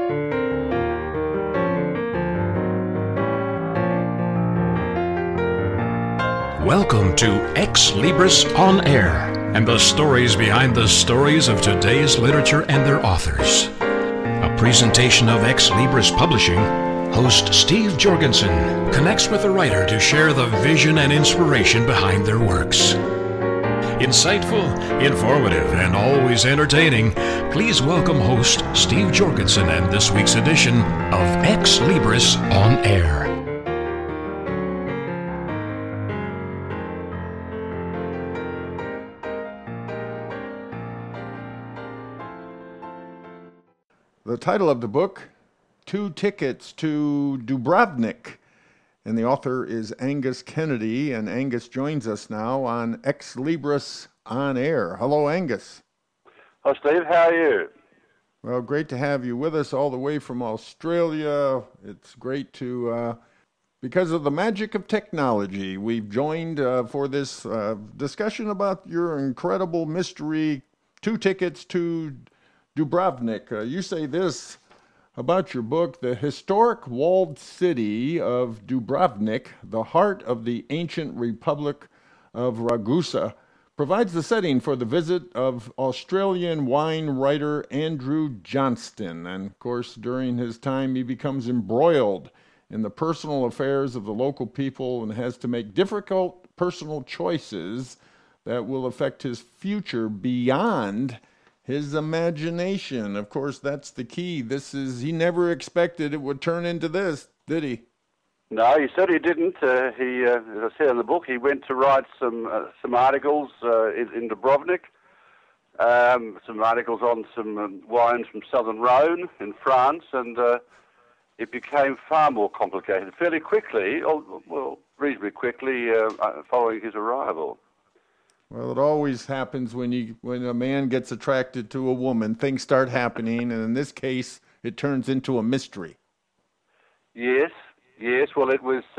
Welcome to Ex Libris On Air and the stories behind the stories of today's literature and their authors. A presentation of Ex Libris Publishing. Host Steve Jorgensen connects with the writer to share the vision and inspiration behind their works. Insightful, informative, and always entertaining, please welcome host Steve Jorgensen and this week's edition of Ex Libris On Air. The title of the book, Two Tickets to Dubrovnik, and the author is Angus Kennedy, and Angus joins us now on Ex Libris On Air. Hello, Angus. Hi, Steve. How are you? Well, great to have you with us all the way from Australia. It's great to, because of the magic of technology, we've joined for this discussion about your incredible mystery, Two Tickets to Dubrovnik. You say this about your book: the historic walled city of Dubrovnik, the heart of the ancient Republic of Ragusa, provides the setting for the visit of Australian wine writer Andrew Johnston. And of course, during his time, he becomes embroiled in the personal affairs of the local people and has to make difficult personal choices that will affect his future beyond his imagination. Of course, that's the key. He never expected it would turn into this, did he? No, he certainly didn't. As I said in the book, he went to write some articles in Dubrovnik, some articles on some wines from Southern Rhone in France, and it became far more complicated fairly quickly, reasonably quickly following his arrival. Well, it always happens when a man gets attracted to a woman. Things start happening, and in this case, it turns into a mystery. Yes. Well, it was.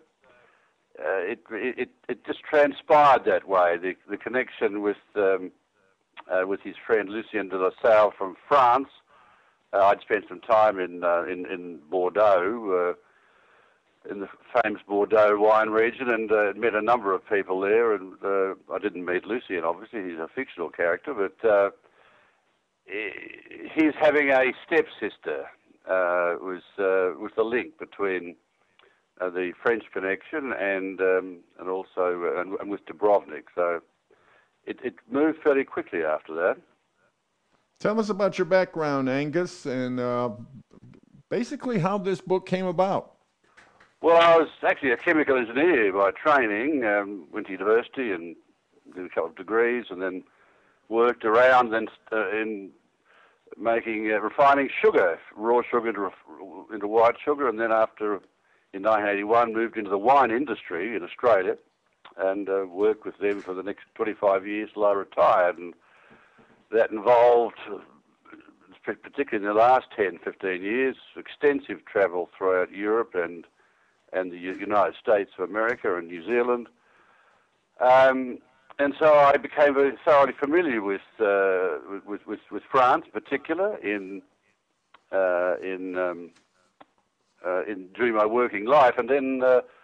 It just transpired that way. The connection with his friend Lucien de la Salle from France. I'd spent some time in Bordeaux. In the famous Bordeaux wine region, and met a number of people there. And I didn't meet Lucien, obviously; he's a fictional character. But he's having a stepsister. Was the link between the French connection and also with Dubrovnik. So it moved fairly quickly after that. Tell us about your background, Angus, and basically how this book came about. Well, I was actually a chemical engineer by training, went to university and did a couple of degrees, and then worked around in making, refining sugar, raw sugar into white sugar, and then in 1981, moved into the wine industry in Australia and worked with them for the next 25 years till I retired. And that involved, particularly in the last 10, 15 years, extensive travel throughout Europe and the United States of America and New Zealand. And so I became very thoroughly familiar with France, in particular, in during my working life. And then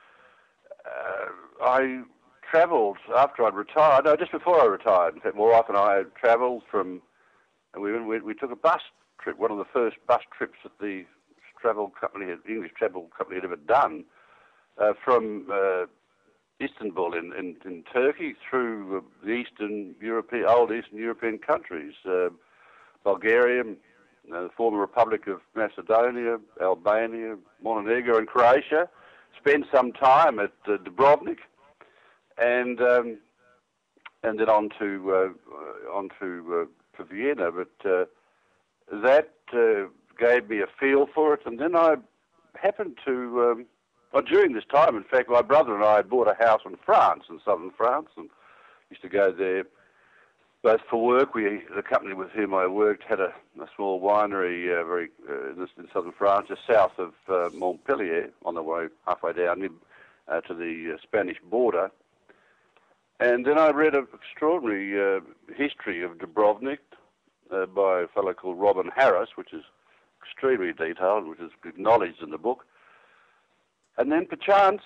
I travelled after I'd retired. No, just before I retired. In fact, my wife and I travelled and we took a bus trip, one of the first bus trips that the English travel company had ever done, from Istanbul in Turkey through the old Eastern European countries, Bulgaria, the former Republic of Macedonia, Albania, Montenegro, and Croatia. Spent some time at Dubrovnik, and then on to Vienna. But that gave me a feel for it, and then I happened to. During this time, in fact, my brother and I had bought a house in France, in southern France, and used to go there both for work. The company with whom I worked had a small winery in southern France, just south of Montpellier, on the way halfway down to the Spanish border. And then I read an extraordinary history of Dubrovnik by a fellow called Robin Harris, which is extremely detailed, which is acknowledged in the book. And then, perchance,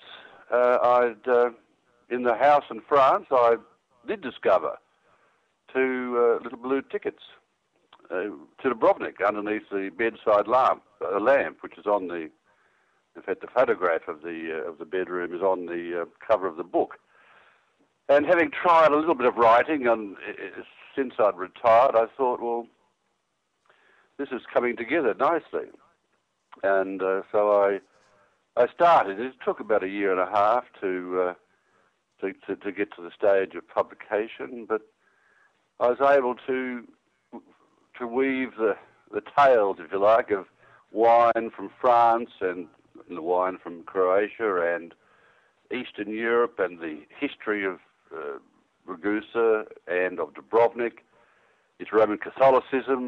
in the house in France, I did discover 2 little blue tickets to Dubrovnik underneath the bedside lamp, which is on the. In fact, the photograph of the bedroom is on the cover of the book. And having tried a little bit of writing, and since I'd retired, I thought, well, this is coming together nicely. And so I started. It took about a year and a half to get to the stage of publication, but I was able to weave the tales, if you like, of wine from France and the wine from Croatia and Eastern Europe and the history of Ragusa and of Dubrovnik, its Roman Catholicism,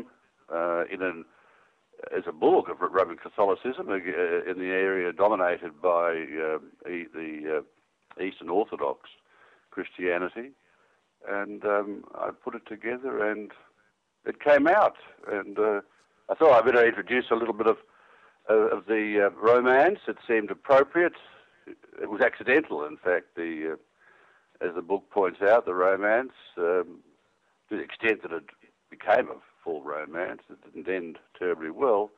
as a bulwark of Roman Catholicism in the area dominated by the Eastern Orthodox Christianity. And I put it together and it came out. And I thought I'd better introduce a little bit of the romance. It seemed appropriate. It was accidental, in fact, as the book points out, the romance, to the extent that it became a full romance. It didn't end terribly well,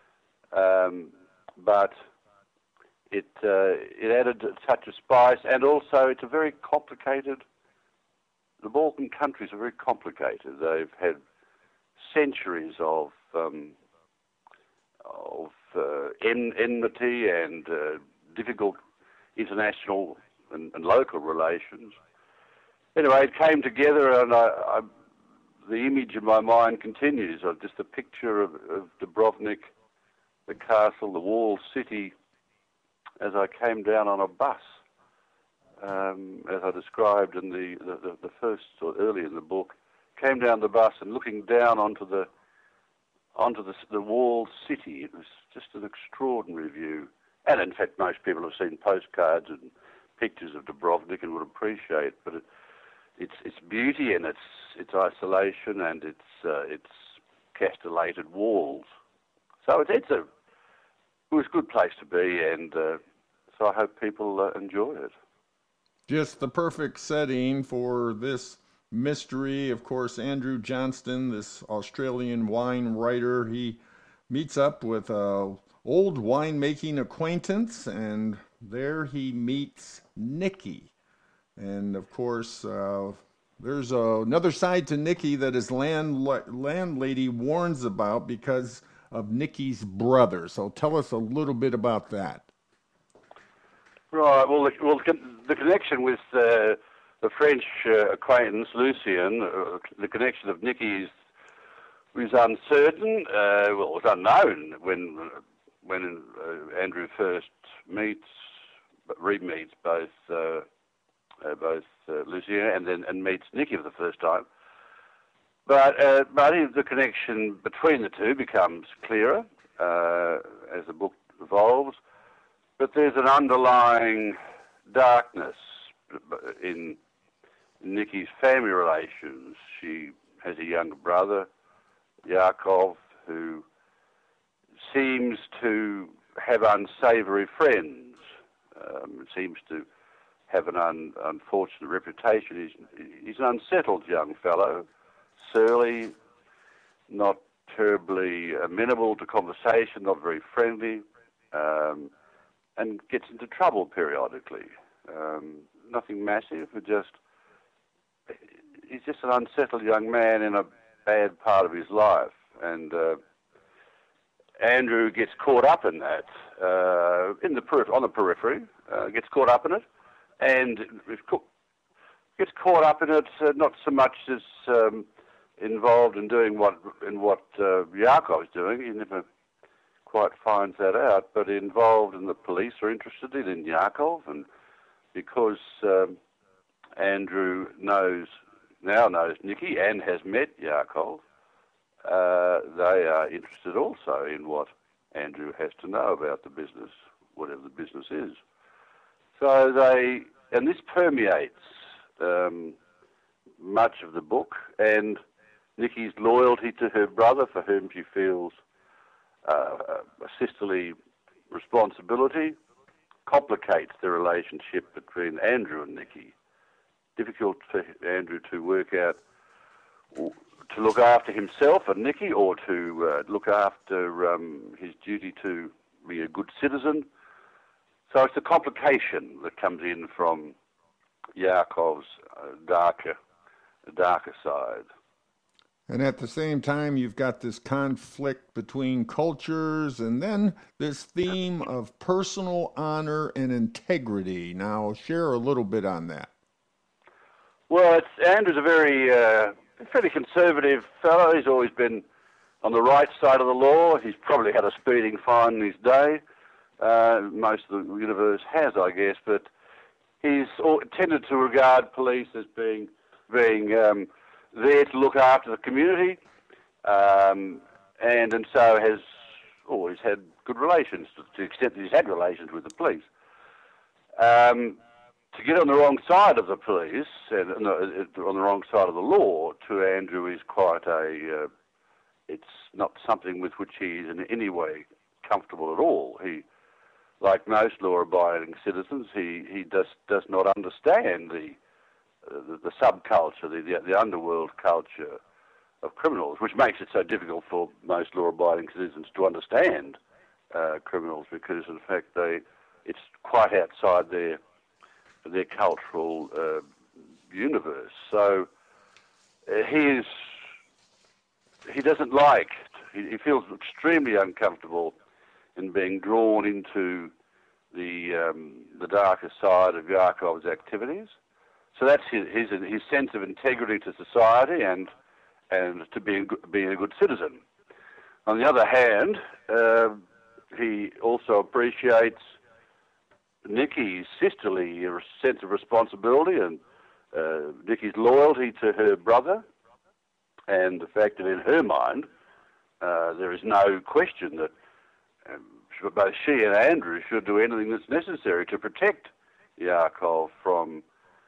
but it added such a spice, and also it's a very complicated. The Balkan countries are very complicated. They've had centuries of enmity and difficult international and local relations. Anyway, it came together, and the image in my mind continues of just a picture of Dubrovnik, the castle, the walled city, as I came down on a bus, as I described in the first or early in the book, came down the bus and looking down onto the walled city. It was just an extraordinary view. And in fact, most people have seen postcards and pictures of Dubrovnik and would appreciate, but its beauty and its isolation and its castellated walls. So it was a good place to be, and so I hope people enjoy it. Just the perfect setting for this mystery. Of course, Andrew Johnston, this Australian wine writer, he meets up with a old winemaking acquaintance, and there he meets Nikki. And of course, there's another side to Nikki that his landlady warns about because of Nikki's brother. So tell us a little bit about that. Right. Well, the connection with the French acquaintance Lucien, the connection of Nikki was uncertain. Well, it was unknown when Andrew first re-meets both Lucien and meets Nikki for the first time. But the connection between the two becomes clearer as the book evolves. But there's an underlying darkness in Nikki's family relations. She has a younger brother, Yakov, who seems to have unsavoury friends. Seems to have an unfortunate reputation. He's an unsettled young fellow, surly, not terribly amenable to conversation, not very friendly, and gets into trouble periodically. Nothing massive, but he's just an unsettled young man in a bad part of his life. And Andrew gets caught up in that, on the periphery, gets caught up in it, and gets caught up in it not so much as involved in doing what Yakov's doing. He never quite finds that out, but involved in the police are interested in Yakov, and because Andrew now knows Nikki and has met Yakov, they are interested also in what Andrew has to know about the business, whatever the business is. So and this permeates much of the book, and Nikki's loyalty to her brother, for whom she feels a sisterly responsibility, complicates the relationship between Andrew and Nicky. Difficult for Andrew to work out to look after himself and Nicky, or to look after his duty to be a good citizen. So it's the complication that comes in from Yaakov's darker side. And at the same time, you've got this conflict between cultures, and then this theme of personal honor and integrity. Now, share a little bit on that. Well, Andrew's a very fairly conservative fellow. He's always been on the right side of the law. He's probably had a speeding fine in his day. Most of the universe has, I guess, but he's tended to regard police as being there to look after the community, and so has always had good relations, to the extent that he's had relations with the police. To get on the wrong side of the police, and on the wrong side of the law, to Andrew is quite it's not something with which he is in any way comfortable at all. He, like most law-abiding citizens, he does not understand the subculture, the underworld culture of criminals, which makes it so difficult for most law-abiding citizens to understand criminals, because in fact it's quite outside their cultural universe. So he doesn't like. He feels extremely uncomfortable in being drawn into the darker side of Yaakov's activities. So that's his sense of integrity to society and to being a good citizen. On the other hand, he also appreciates Nicky's sisterly sense of responsibility and Nicky's loyalty to her brother, and the fact that in her mind there is no question that both she and Andrew should do anything that's necessary to protect Yaakov from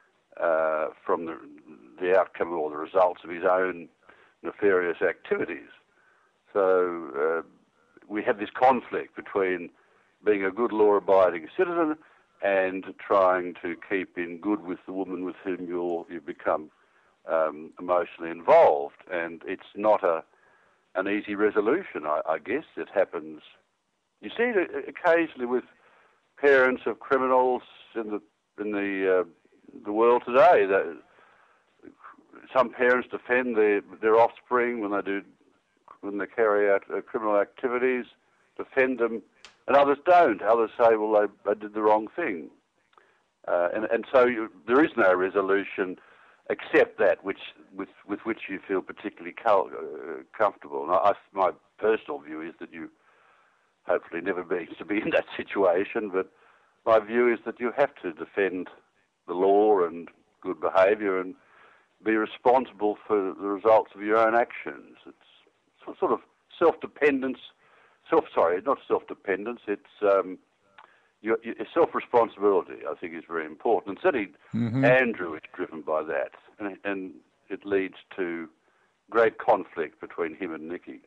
the outcome or the results of his own nefarious activities. So we have this conflict between being a good law-abiding citizen and trying to keep in good with the woman with whom you become emotionally involved. And it's not an easy resolution, I guess. It happens. You see it occasionally with parents of criminals in the world today. That some parents defend their offspring when they carry out criminal activities, defend them, and others don't. Others say, well, they did the wrong thing. And so there is no resolution except that with which you feel particularly comfortable. And my personal view is that you hopefully never be in that situation, but my view is that you have to defend the law and good behaviour and be responsible for the results of your own actions. It's sort of self-dependence. Not self-dependence. It's your self-responsibility, I think, is very important. And certainly Andrew is driven by that, and it leads to great conflict between him and Nicky.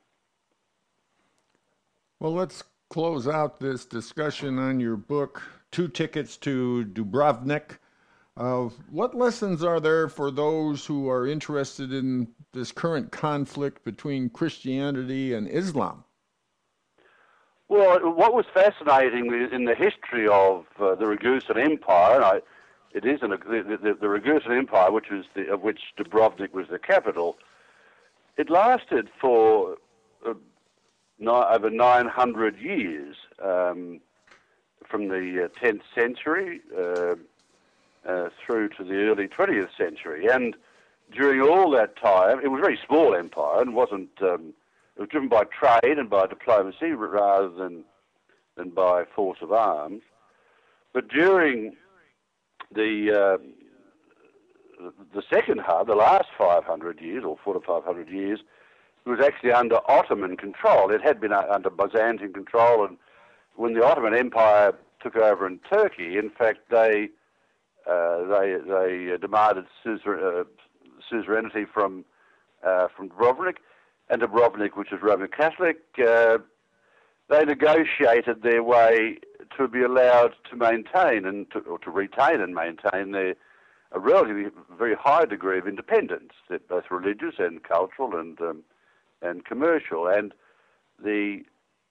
Well, let's close out this discussion on your book, 2 Tickets to Dubrovnik. What lessons are there for those who are interested in this current conflict between Christianity and Islam? Well, what was fascinating in the history of the Ragusan Empire, the Ragusan Empire, of which Dubrovnik was the capital, it lasted for over 900 years, from the 10th century through to the early 20th century. And during all that time, it was a very small empire and wasn't. It was driven by trade and by diplomacy rather than by force of arms. But during the second half, the last 500 years, or 400 to 500 years, it was actually under Ottoman control. It had been under Byzantine control, and when the Ottoman Empire took over in Turkey, in fact, they demanded suzerainty from Dubrovnik. And Dubrovnik, which is Roman Catholic, they negotiated their way to be allowed to maintain or to retain and maintain a relatively very high degree of independence, both religious and cultural and commercial. And the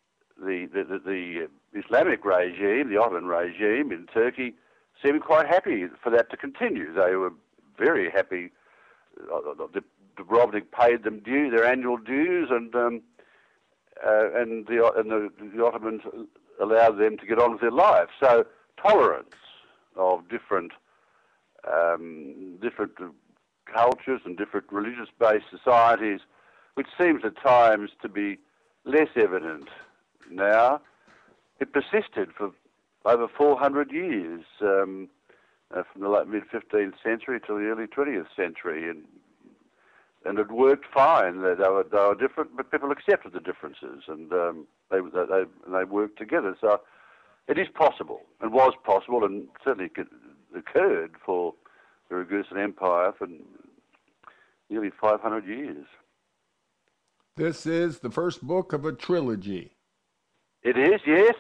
Islamic regime, the Ottoman regime in Turkey, seemed quite happy for that to continue. They were very happy. Dubrovnik paid them their annual dues, and the Ottomans allowed them to get on with their lives. So tolerance of different cultures and different religious-based societies, which seems at times to be less evident now, it persisted for over 400 years, from the late mid-15th century to the early 20th century, and it worked fine. They were different, but people accepted the differences, and they worked together. So it is possible, and was possible, and certainly occurred for the Ragusan Empire for nearly 500 years. This is the first book of a trilogy. It is, yes.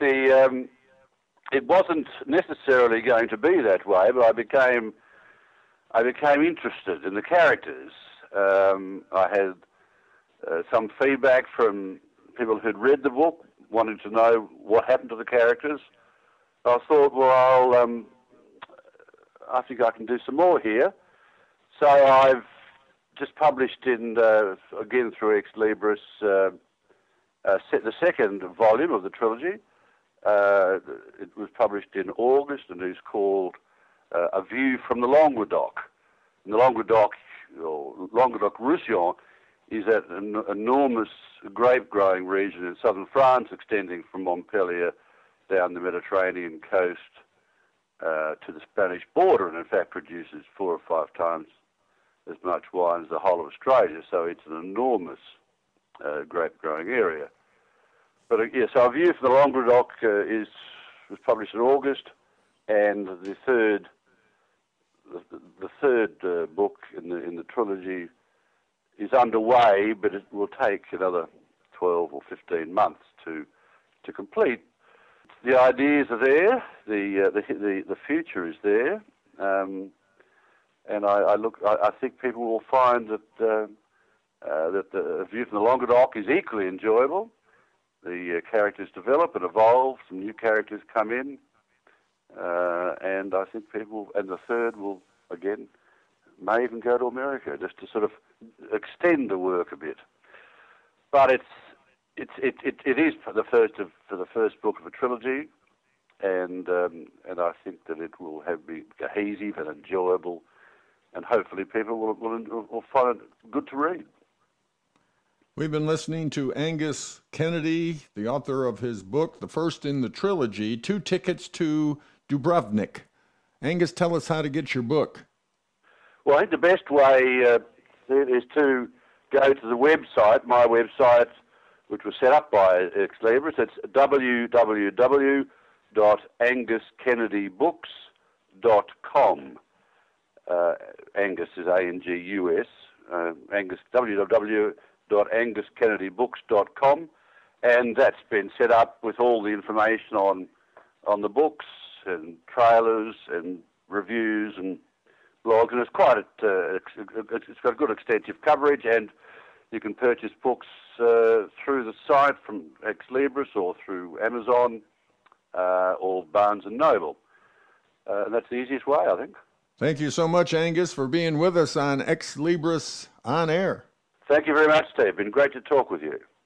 It wasn't necessarily going to be that way, but I became interested in the characters. I had some feedback from people who'd read the book, wanting to know what happened to the characters. I thought, well, I think I can do some more here. So I've just published again through Ex Libris, the second volume of the trilogy. It was published in August and is called A View from the Languedoc. And the Languedoc, or Languedoc-Roussillon, is an enormous grape-growing region in southern France, extending from Montpellier down the Mediterranean coast to the Spanish border, and in fact produces 4 or 5 times as much wine as the whole of Australia. So it's an enormous grape-growing area. But so A View from the Languedoc was published in August, and the third book in the trilogy is underway, but it will take another 12 or 15 months to complete. The ideas are there, the future is there, and I think people will find that that A View from the Languedoc is equally enjoyable. The characters develop and evolve, some new characters come in, and I think and the third will, again, may even go to America, just to sort of extend the work a bit. But it is for the first book of a trilogy, and I think that it will be cohesive and enjoyable, and hopefully people will find it good to read. We've been listening to Angus Kennedy, the author of his book, the first in the trilogy, 2 Tickets to Dubrovnik. Angus, tell us how to get your book. Well, I think the best way is to go to the website, my website, which was set up by Ex Libris. It's www.anguskennedybooks.com. Angus is A-N-G-U-S. Angus, www.anguskennedybooks.com, and that's been set up with all the information on the books and trailers and reviews and blogs, and it's it's got good extensive coverage, and you can purchase books through the site from Ex Libris or through Amazon or Barnes & Noble. And that's the easiest way, I think. Thank you so much, Angus, for being with us on Ex Libris On Air. Thank you very much, Steve. It's been great to talk with you.